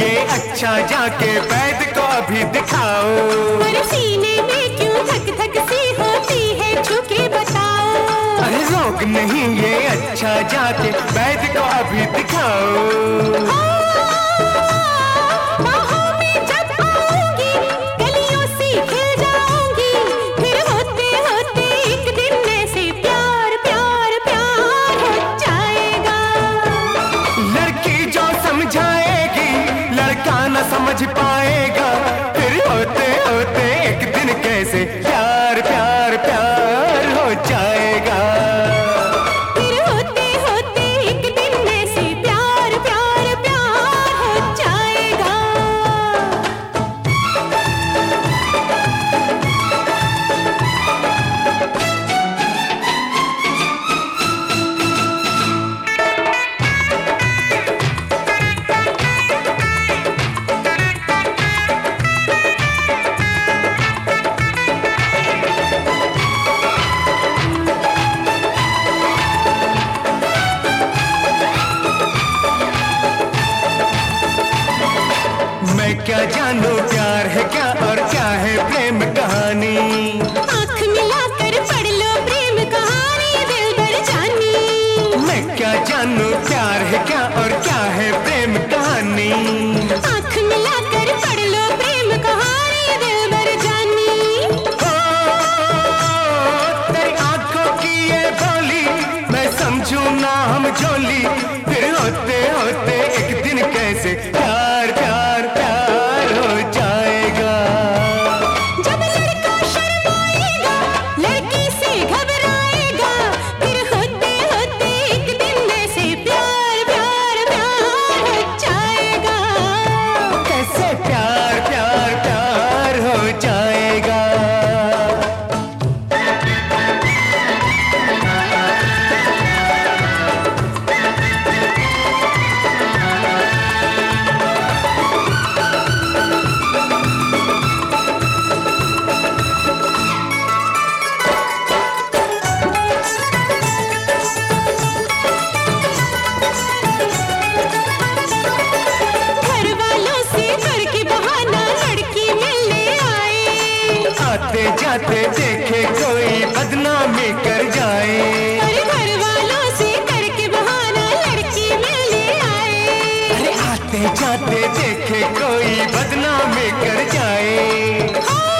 ये अच्छा, जाके वैद्य को अभी दिखाओ। अरे सीने में क्यों धक धक सी होती है, छू के बताओ। अरे रोग नहीं ये अच्छा, जाके वैद्य को अभी दिखाओ। समझ पाएगा फिर होते होते एक दिन कैसे प्यार प्यार प्यार हो जाएगा। फिर होते होते एक दिन ऐसे प्यार प्यार प्यार हो जाएगा। मैं क्या जानूं प्यार है क्या और क्या है प्रेम कहानी। आँख मिलाकर पढ़ लो प्रेम कहानी दिलबर जानी। मैं क्या जानूं प्यार है क्या और क्या है प्रेम कहानी। आँख मिलाकर पढ़ लो प्रेम कहानी दिलबर जानी। ओ, तेरी आंखों की ये बोली मैं समझूं ना हम जोली, फिर होते होते एक दिन कैसे प्यार प्यार प्यार हो जाएगा। जब लड़का शर्माएगा लड़की से घबराएगा, फिर होते होते एक दिन ऐसे प्यार प्यार प्यार हो जाएगा। कैसे प्यार प्यार प्यार हो जाएगा। आते जाते देखे कोई बदनामी कर जाए। अरे घर वालों से करके बहाना लड़की मिलने आए। अरे आते जाते देखे कोई बदनामी कर जाए।